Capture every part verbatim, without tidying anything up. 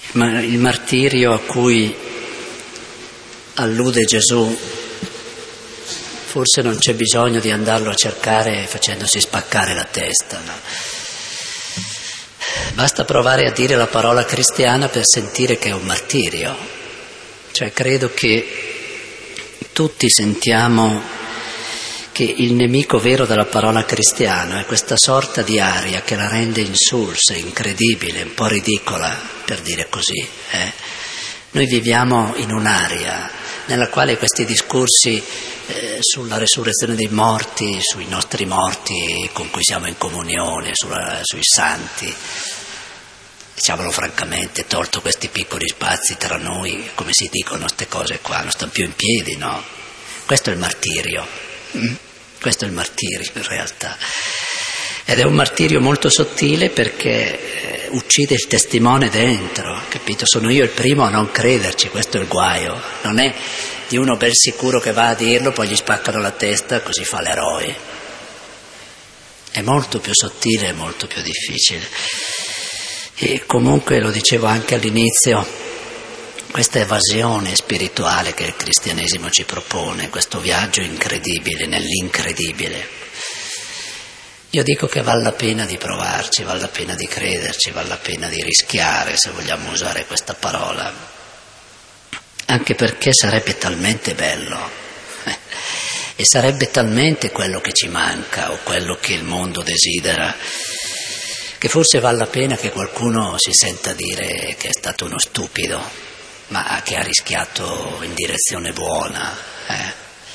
Ma il martirio a cui allude Gesù forse non c'è bisogno di andarlo a cercare facendosi spaccare la testa, no? Basta provare a dire la parola cristiana per sentire che è un martirio. Cioè credo che tutti sentiamo che il nemico vero della parola cristiano è questa sorta di aria che la rende insulsa, incredibile, un po' ridicola, per dire così. Eh? Noi viviamo in un'area nella quale questi discorsi eh, sulla resurrezione dei morti, sui nostri morti con cui siamo in comunione, sulla, sui santi, diciamolo francamente, tolto questi piccoli spazi tra noi, come si dicono queste cose qua, non stanno più in piedi, no? Questo è il martirio. Mm? Questo è il martirio in realtà. Ed è un martirio molto sottile perché eh, uccide il testimone dentro, capito? Sono io il primo a non crederci, questo è il guaio. Non è di uno ben sicuro che va a dirlo, poi gli spaccano la testa, così fa l'eroe. È molto più sottile e molto più difficile. E comunque, lo dicevo anche all'inizio, questa evasione spirituale che il cristianesimo ci propone, questo viaggio incredibile nell'incredibile, io dico che vale la pena di provarci, vale la pena di crederci, vale la pena di rischiare, se vogliamo usare questa parola, anche perché sarebbe talmente bello eh, e sarebbe talmente quello che ci manca o quello che il mondo desidera, che forse vale la pena che qualcuno si senta dire che è stato uno stupido, ma che ha rischiato in direzione buona. Eh.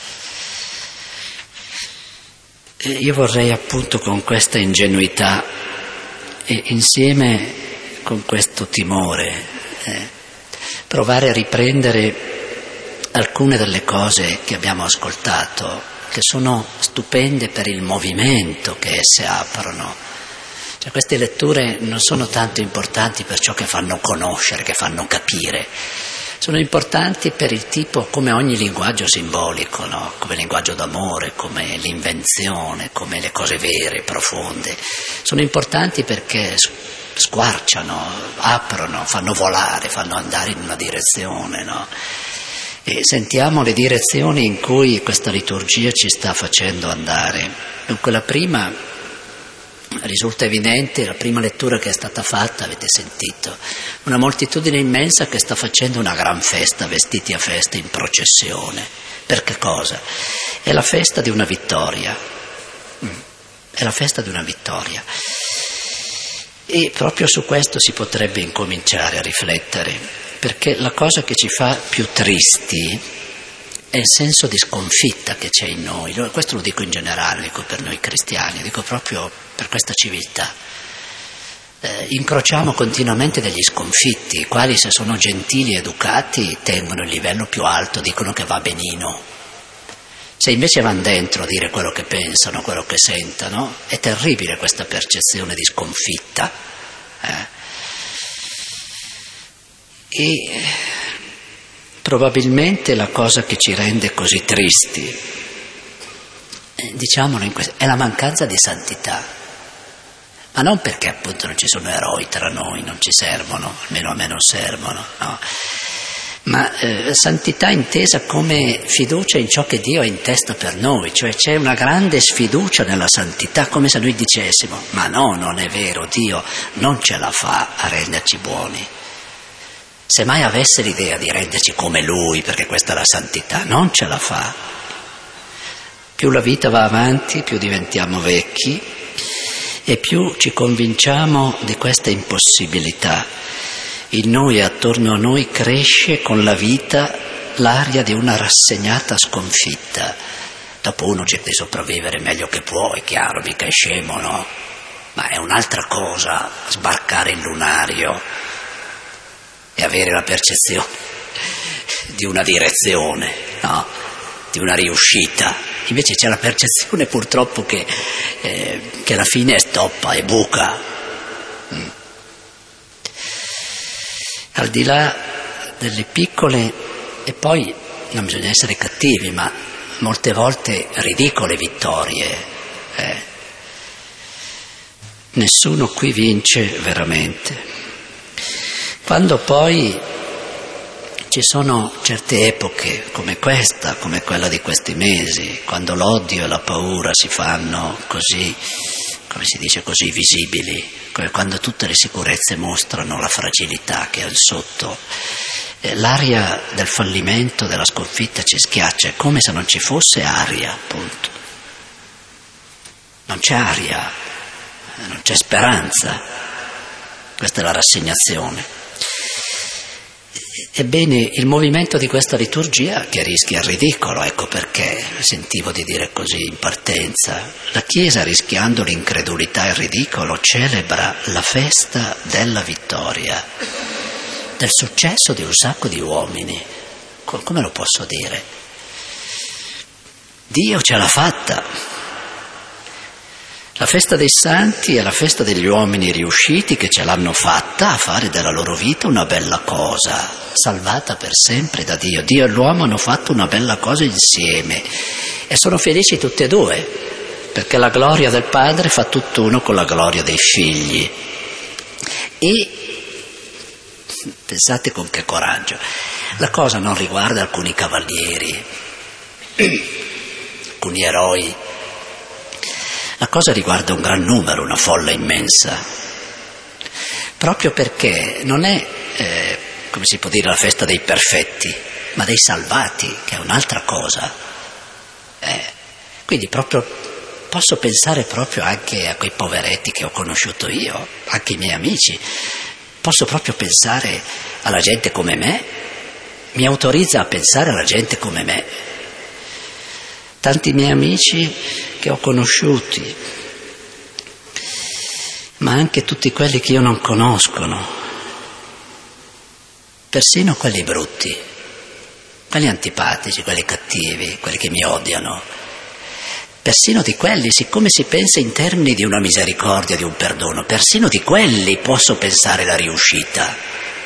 E io vorrei appunto con questa ingenuità e insieme con questo timore eh, provare a riprendere alcune delle cose che abbiamo ascoltato, che sono stupende per il movimento che esse aprono. Cioè, queste letture non sono tanto importanti per ciò che fanno conoscere, che fanno capire, sono importanti per il tipo, come ogni linguaggio simbolico, no? Come linguaggio d'amore, come l'invenzione, come le cose vere, profonde. Sono importanti perché squarciano, aprono, fanno volare, fanno andare in una direzione, no? E sentiamo le direzioni in cui questa liturgia ci sta facendo andare. Dunque la prima risulta evidente, la prima lettura che è stata fatta, avete sentito, una moltitudine immensa che sta facendo una gran festa, vestiti a festa in processione. Per che cosa? È la festa di una vittoria, è la festa di una vittoria. E proprio su questo si potrebbe incominciare a riflettere, perché la cosa che ci fa più tristi è il senso di sconfitta che c'è in noi. Questo lo dico in generale, dico per noi cristiani, dico proprio per questa civiltà. Eh, incrociamo continuamente degli sconfitti, i quali, se sono gentili e educati, tengono il livello più alto, dicono che va benino. Se invece vanno dentro a dire quello che pensano, quello che sentono, è terribile questa percezione di sconfitta. Eh. E probabilmente la cosa che ci rende così tristi, eh, diciamolo in questo, è la mancanza di santità. Ma non perché appunto non ci sono eroi tra noi, non ci servono, almeno a me non servono, no? Ma eh, santità intesa come fiducia in ciò che Dio ha in testa per noi, cioè c'è una grande sfiducia nella santità, come se noi dicessimo: ma no, non è vero, Dio non ce la fa a renderci buoni. Se mai avesse l'idea di renderci come Lui, perché questa è la santità, non ce la fa. Più la vita va avanti, più diventiamo vecchi e più ci convinciamo di questa impossibilità. In noi e attorno a noi cresce con la vita l'aria di una rassegnata sconfitta. Dopo uno cerca di sopravvivere meglio che può, è chiaro, mica è scemo, no? Ma è un'altra cosa sbarcare il lunario e avere la percezione di una direzione, no? Di una riuscita. Invece c'è la percezione purtroppo che, eh, che la fine è stoppa, è buca. Mm. Al di là delle piccole, e poi non bisogna essere cattivi, ma molte volte ridicole vittorie, eh. Nessuno qui vince veramente. Quando poi ci sono certe epoche come questa, come quella di questi mesi, quando l'odio e la paura si fanno così, come si dice, così visibili, come quando tutte le sicurezze mostrano la fragilità che è al sotto, eh, l'aria del fallimento, della sconfitta ci schiaccia, è come se non ci fosse aria, appunto. Non c'è aria, non c'è speranza, questa è la rassegnazione. Ebbene, il movimento di questa liturgia, che rischia il ridicolo, ecco perché sentivo di dire così in partenza, la Chiesa, rischiando l'incredulità e il ridicolo, celebra la festa della vittoria, del successo di un sacco di uomini. Come lo posso dire? Dio ce l'ha fatta. La festa dei santi è la festa degli uomini riusciti che ce l'hanno fatta a fare della loro vita una bella cosa, salvata per sempre da Dio. Dio e l'uomo hanno fatto una bella cosa insieme e sono felici tutti e due, perché la gloria del Padre fa tutt'uno con la gloria dei figli. E pensate con che coraggio. La cosa non riguarda alcuni cavalieri, alcuni eroi. La cosa riguarda un gran numero, una folla immensa, proprio perché non è, eh, come si può dire, la festa dei perfetti, ma dei salvati, che è un'altra cosa. Eh, quindi proprio posso pensare proprio anche a quei poveretti che ho conosciuto io, anche i miei amici, posso proprio pensare alla gente come me, mi autorizza a pensare alla gente come me. Tanti miei amici che ho conosciuti, ma anche tutti quelli che io non conoscono, persino quelli brutti, quelli antipatici, quelli cattivi, quelli che mi odiano, persino di quelli, siccome si pensa in termini di una misericordia, di un perdono, persino di quelli posso pensare la riuscita.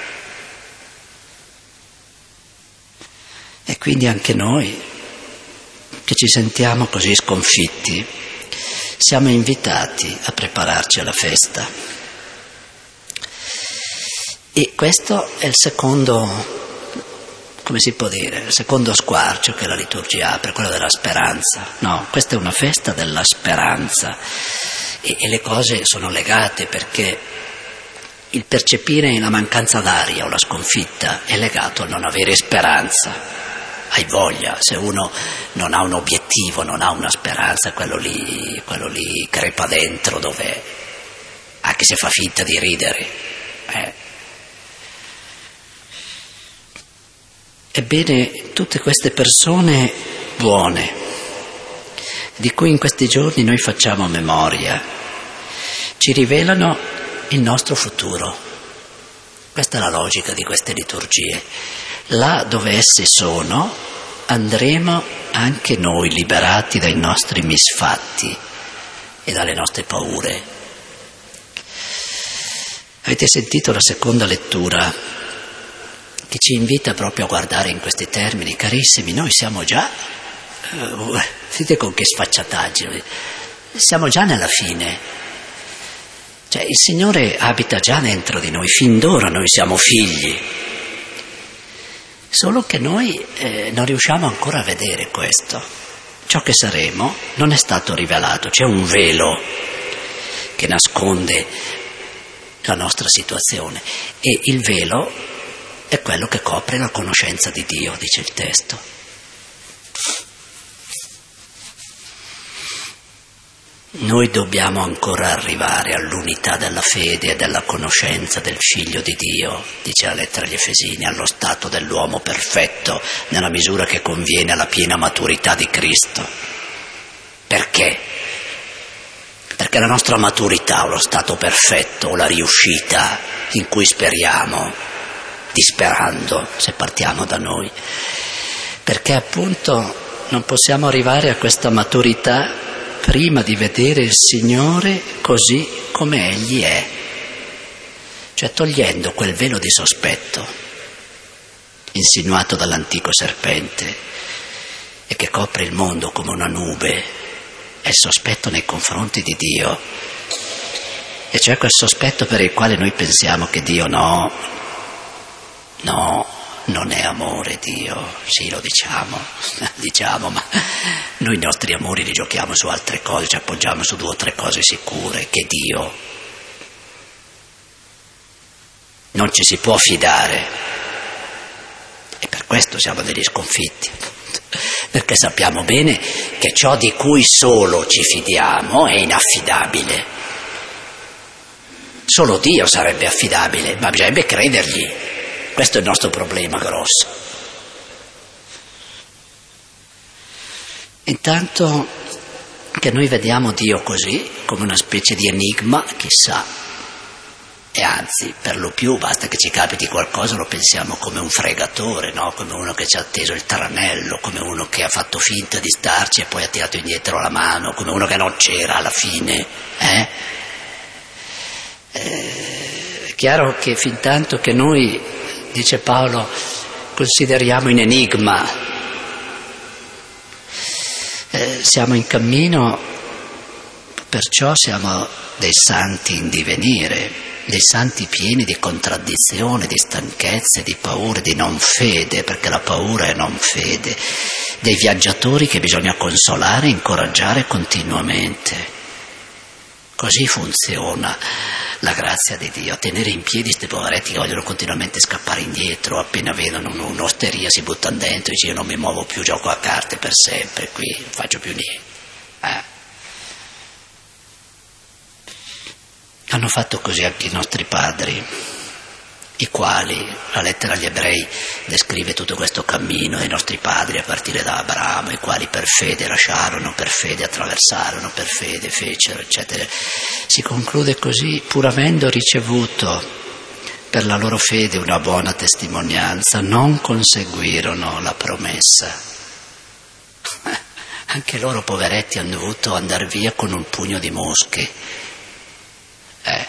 E quindi anche noi, che ci sentiamo così sconfitti, siamo invitati a prepararci alla festa. E questo è il secondo, come si può dire, il secondo squarcio che la liturgia apre, quello della speranza. No, questa è una festa della speranza e, e le cose sono legate, perché il percepire la mancanza d'aria o la sconfitta è legato al non avere speranza. Hai voglia, se uno non ha un obiettivo, non ha una speranza, quello lì, quello lì crepa dentro, dove anche se fa finta di ridere. Eh. Ebbene, tutte queste persone buone, di cui in questi giorni noi facciamo memoria, ci rivelano il nostro futuro. Questa è la logica di queste liturgie. Là dove essi sono, andremo anche noi liberati dai nostri misfatti e dalle nostre paure. Avete sentito la seconda lettura che ci invita proprio a guardare in questi termini. Carissimi, noi siamo già, uh, vedete con che sfacciataggine, siamo già nella fine. Cioè il Signore abita già dentro di noi, fin d'ora noi siamo figli. Solo che noi eh, non riusciamo ancora a vedere questo. Ciò che saremo non è stato rivelato, c'è un velo che nasconde la nostra situazione e il velo è quello che copre la conoscenza di Dio, dice il testo. Noi dobbiamo ancora arrivare all'unità della fede e della conoscenza del Figlio di Dio, dice la lettera agli Efesini, allo stato dell'uomo perfetto, nella misura che conviene alla piena maturità di Cristo. Perché? Perché la nostra maturità, o lo stato perfetto, o la riuscita in cui speriamo, disperando se partiamo da noi, perché appunto non possiamo arrivare a questa maturità prima di vedere il Signore così come Egli è, cioè togliendo quel velo di sospetto insinuato dall'antico serpente e che copre il mondo come una nube, è il sospetto nei confronti di Dio, e cioè quel sospetto per il quale noi pensiamo che Dio no, No, non è amore Dio, sì lo diciamo, diciamo, ma noi i nostri amori li giochiamo su altre cose, ci appoggiamo su due o tre cose sicure, che Dio non ci si può fidare e per questo siamo degli sconfitti, perché sappiamo bene che ciò di cui solo ci fidiamo è inaffidabile. Solo Dio sarebbe affidabile, ma bisognerebbe credergli. Questo è il nostro problema grosso. Intanto che noi vediamo Dio così, come una specie di enigma, chissà, e anzi, per lo più, basta che ci capiti qualcosa, lo pensiamo come un fregatore, no? Come uno che ci ha atteso il tranello, come uno che ha fatto finta di starci e poi ha tirato indietro la mano, come uno che non c'era alla fine, eh? Eh, è chiaro che fin tanto che noi, dice Paolo, consideriamo in enigma, eh, siamo in cammino, perciò siamo dei santi in divenire, dei santi pieni di contraddizione, di stanchezze, di paure, di non fede, perché la paura è non fede, dei viaggiatori che bisogna consolare e incoraggiare continuamente. Così funziona la grazia di Dio, tenere in piedi questi poveretti che vogliono continuamente scappare indietro, appena vedono un'osteria si buttano dentro e dicono io non mi muovo più, gioco a carte per sempre, qui non faccio più niente. Eh. Hanno fatto così anche i nostri padri, i quali, la lettera agli ebrei descrive tutto questo cammino dei nostri padri a partire da Abramo, i quali per fede lasciarono, per fede attraversarono, per fede fecero, eccetera. Si conclude così: pur avendo ricevuto per la loro fede una buona testimonianza, non conseguirono la promessa. Anche loro poveretti hanno dovuto andare via con un pugno di mosche. Eh.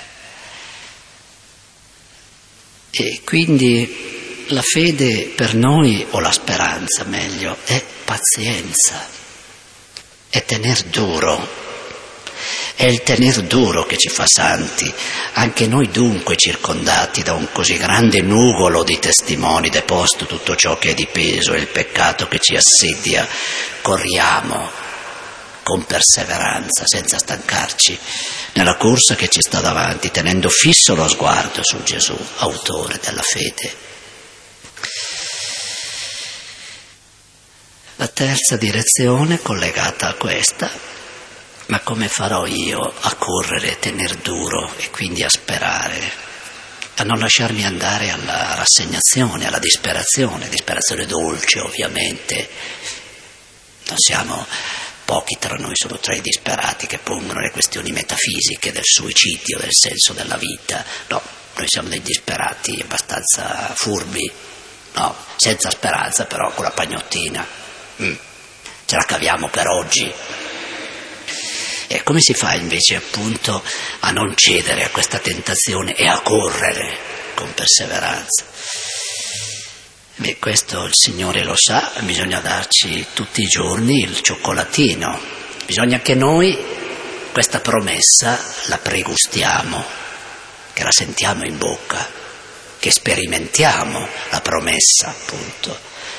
E quindi la fede per noi, o la speranza meglio, è pazienza, è tener duro, è il tener duro che ci fa santi. Anche noi dunque, circondati da un così grande nugolo di testimoni, deposto tutto ciò che è di peso e il peccato che ci assedia, corriamo con perseveranza, senza stancarci, nella corsa che ci sta davanti, tenendo fisso lo sguardo su Gesù, autore della fede. La terza direzione, collegata a questa: ma come farò io a correre, tener duro e quindi a sperare, a non lasciarmi andare alla rassegnazione, alla disperazione, disperazione dolce ovviamente. Non siamo pochi tra noi, sono tra i disperati che pongono le questioni metafisiche del suicidio, del senso della vita. No, noi siamo dei disperati abbastanza furbi, no, senza speranza però, con la pagnottina. Mm. Ce la caviamo per oggi. E come si fa invece appunto a non cedere a questa tentazione e a correre con perseveranza? Beh, questo il Signore lo sa, bisogna darci tutti i giorni il cioccolatino, bisogna che noi questa promessa la pregustiamo, che la sentiamo in bocca, che sperimentiamo la promessa appunto.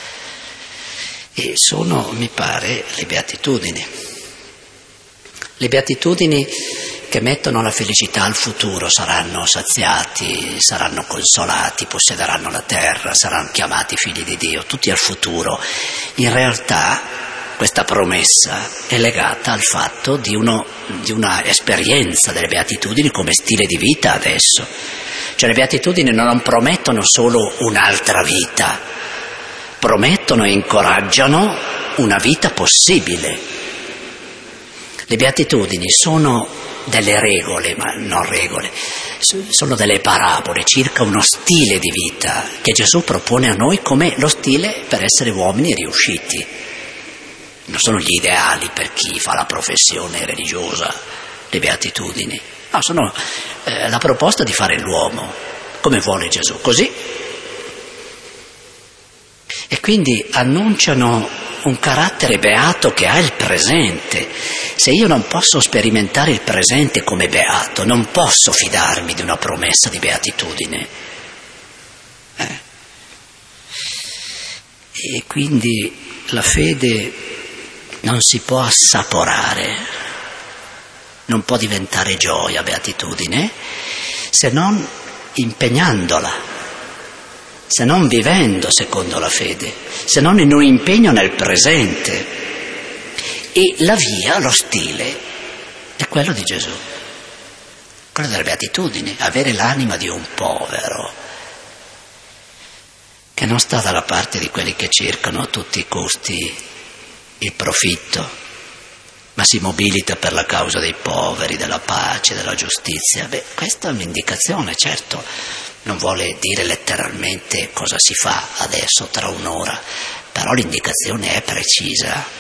E sono, mi pare, le beatitudini. Le beatitudini che mettono la felicità al futuro, saranno saziati, saranno consolati, possederanno la terra, saranno chiamati figli di Dio, tutti al futuro. In realtà questa promessa è legata al fatto di, uno, di una esperienza delle beatitudini come stile di vita adesso. Cioè le beatitudini non promettono solo un'altra vita, promettono e incoraggiano una vita possibile. Le beatitudini sono delle regole, ma non regole, sono delle parabole circa uno stile di vita che Gesù propone a noi come lo stile per essere uomini riusciti. Non sono gli ideali per chi fa la professione religiosa, le beatitudini, no, sono eh, la proposta di fare l'uomo come vuole Gesù, così. E quindi annunciano un carattere beato che ha il presente. Se io non posso sperimentare il presente come beato, non posso fidarmi di una promessa di beatitudine. Eh. E quindi la fede non si può assaporare, non può diventare gioia, beatitudine, se non impegnandola, se non vivendo secondo la fede, se non in un impegno nel presente. E la via, lo stile, è quello di Gesù, quello della beatitudine, avere l'anima di un povero, che non sta dalla parte di quelli che cercano a tutti i costi il profitto, ma si mobilita per la causa dei poveri, della pace, della giustizia. Beh, questa è un'indicazione, certo, non vuole dire letteralmente cosa si fa adesso, tra un'ora, però l'indicazione è precisa.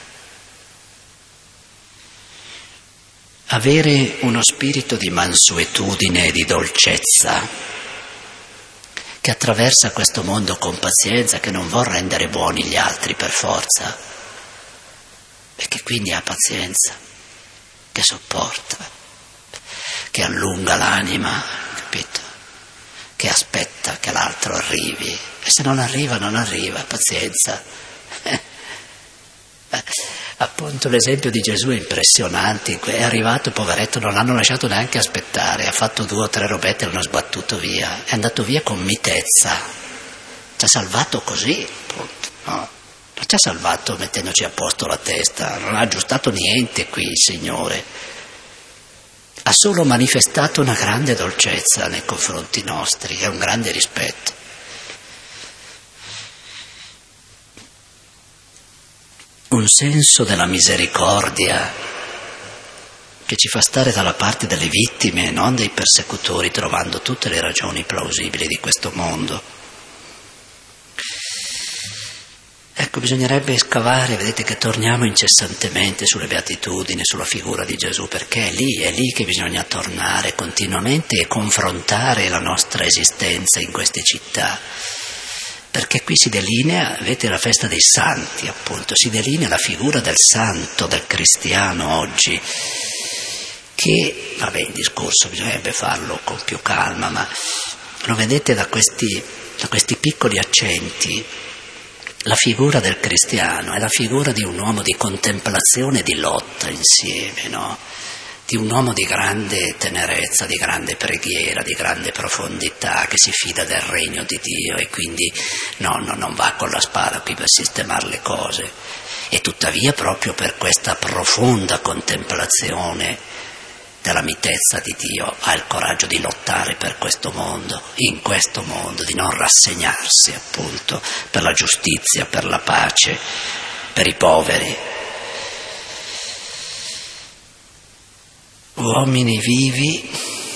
Avere uno spirito di mansuetudine e di dolcezza che attraversa questo mondo con pazienza, che non vuol rendere buoni gli altri per forza, e che quindi ha pazienza, che sopporta, che allunga l'anima, capito? Che aspetta che l'altro arrivi, e se non arriva, non arriva, pazienza. Appunto l'esempio di Gesù è impressionante, è arrivato, poveretto, non l'hanno lasciato neanche aspettare, ha fatto due o tre robette e l'hanno sbattuto via, è andato via con mitezza, ci ha salvato così, appunto, no? Non ci ha salvato mettendoci a posto la testa, non ha aggiustato niente qui il Signore, ha solo manifestato una grande dolcezza nei confronti nostri e un grande rispetto. Un senso della misericordia che ci fa stare dalla parte delle vittime e non dei persecutori, trovando tutte le ragioni plausibili di questo mondo. Ecco, bisognerebbe scavare, vedete che torniamo incessantemente sulle beatitudini, sulla figura di Gesù, perché è lì, è lì che bisogna tornare continuamente e confrontare la nostra esistenza in queste città. Perché qui si delinea, vedete, la festa dei santi, appunto, si delinea la figura del santo, del cristiano oggi, che, vabbè, il discorso bisognerebbe farlo con più calma, ma lo vedete da questi, da questi piccoli accenti. La figura del cristiano è la figura di un uomo di contemplazione e di lotta insieme, no? Di un uomo di grande tenerezza, di grande preghiera, di grande profondità, che si fida del regno di Dio e quindi no, no, non va con la spada qui per sistemare le cose. E tuttavia proprio per questa profonda contemplazione della mitezza di Dio ha il coraggio di lottare per questo mondo, in questo mondo, di non rassegnarsi appunto per la giustizia, per la pace, per i poveri. Uomini vivi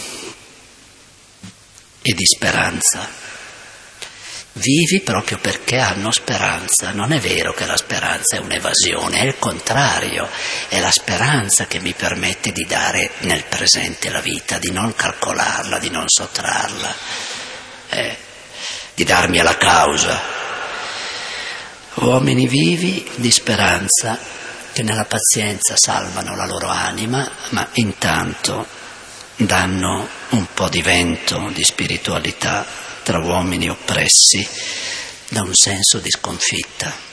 e di speranza, vivi proprio perché hanno speranza. Non è vero che la speranza è un'evasione, è il contrario, è la speranza che mi permette di dare nel presente la vita, di non calcolarla, di non sottrarla, eh, di darmi alla causa. Uomini vivi di speranza, che nella pazienza salvano la loro anima, ma intanto danno un po' di vento di spiritualità tra uomini oppressi da un senso di sconfitta.